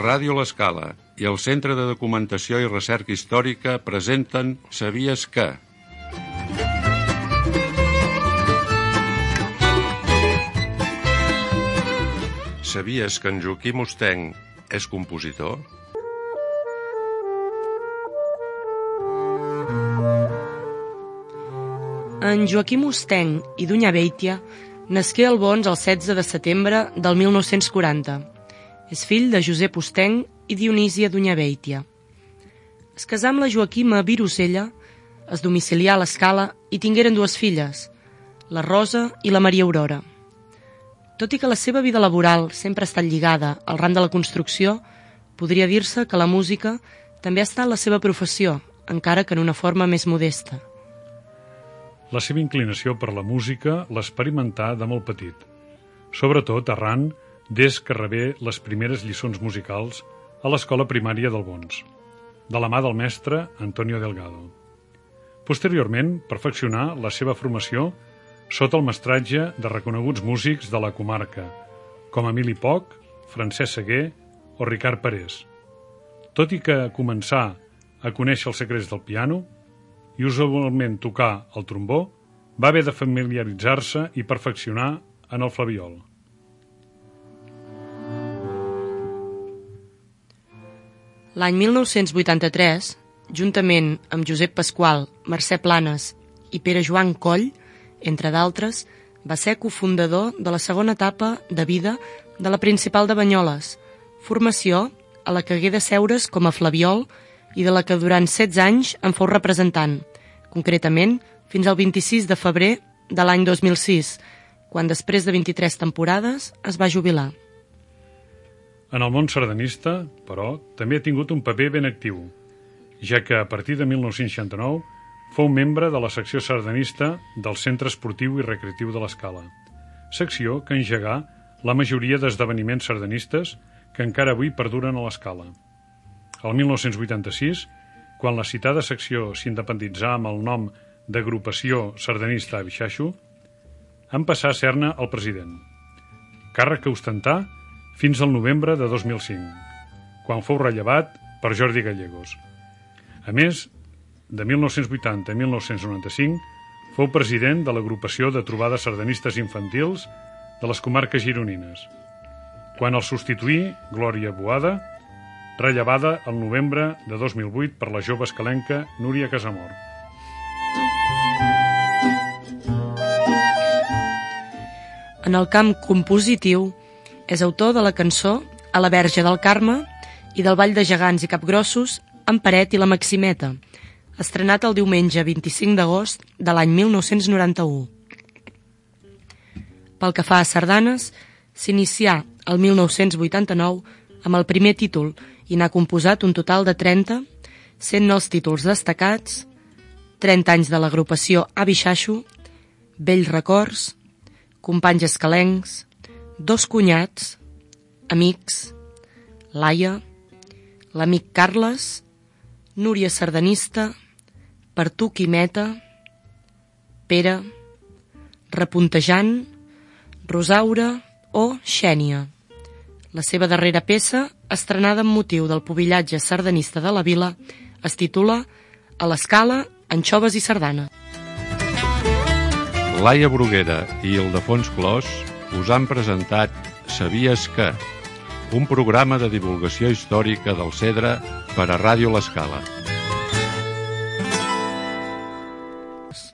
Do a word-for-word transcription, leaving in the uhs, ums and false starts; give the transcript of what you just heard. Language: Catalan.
Ràdio L'Escala i el Centre de Documentació i Recerca Històrica presenten Sabies que? Sabies que en Joaquim Ostenc és compositor? En Joaquim Ostenc i d'Unyabeitia nasqué a Albons el setze de setembre del mil nou-cents quaranta. És fill de Josep Ostenc i Dionísia d'Unyabeitia. Es casà amb la Joaquima Virosella, es domicilià a l'Escala i tingueren dues filles, la Rosa i la Maria Aurora. Tot i que la seva vida laboral sempre ha estat lligada al ram de la construcció, podria dir-se que la música també ha estat la seva professió, encara que en una forma més modesta. La seva inclinació per la música l'experimentà de molt petit, sobretot arran des que rebé les primeres lliçons musicals a l'escola primària d'Albons, de la mà del mestre Antonio Delgado. Posteriorment, perfeccionà la seva formació sota el mestratge de reconeguts músics de la comarca, com Emili Poch, Francesc Seguer o Ricard Parés. Tot i que començà a conèixer els secrets del piano i usualment tocar el trombó, va haver de familiaritzar-se i perfeccionar en el flabiol. L'any mil nou-cents vuitanta-tres, juntament amb Josep Pasqual, Mercè Planes i Pere Joan Coll, entre d'altres, va ser cofundador de la segona etapa de vida de la Principal de Banyoles, formació a la que hagué de seure's com a flabiol i de la que durant setze anys en fou representant, concretament fins al vint-i-sis de febrer de l'any dos mil sis, quan després de vint-i-tres temporades es va jubilar. En el món sardanista, però, també ha tingut un paper ben actiu, ja que a partir de mil nou-cents seixanta-nou fou membre de la secció sardanista del Centre Esportiu i Recreatiu de l'Escala, secció que engegà la majoria d'esdeveniments sardanistes que encara avui perduren a l'Escala. El mil nou-cents vuitanta-sis, quan la citada secció s'independitzà amb el nom d'Agrupació Sardanista Abixaixo, en passà a ser-ne el president, càrrec que ostentà fins al novembre de dos mil cinc, quan fou rellevat per Jordi Gallegos. A més, de mil nou-cents vuitanta a mil nou-cents noranta-cinc, fou president de l'Agrupació de Trobades Sardanistes Infantils de les comarques gironines, quan el substituí Glòria Boada, rellevada el novembre de dos mil vuit per la jove escalenca Núria Casamor. En el camp compositiu, és autor de la cançó A la Verge del Carme i del Ball de Gegants i Capgrossos En Paret i la Maximeta, estrenat el diumenge vint-i-cinc d'agost de l'any mil nou-cents noranta-u. Pel que fa a sardanes, s'inicià el mil nou-cents vuitanta-nou amb el primer títol i n'ha composat un total de trenta, sent els títols destacats trenta anys de l'agrupació Abixaixo, Vells records, Companys escalencs, Dos cunyats, Amics, Laia, L'amic Carles, Núria sardanista, Per tu Quimeta, Pere, Repuntejant, Rosaura o Xènia. La seva darrera peça, estrenada amb motiu del pubillatge sardanista de la vila, es titula A l'Escala, anxoves i sardana. Laia Bruguera i Ildefons Clos us han presentat Sabies que? Un programa de divulgació històrica del Cedre per a Ràdio L'Escala.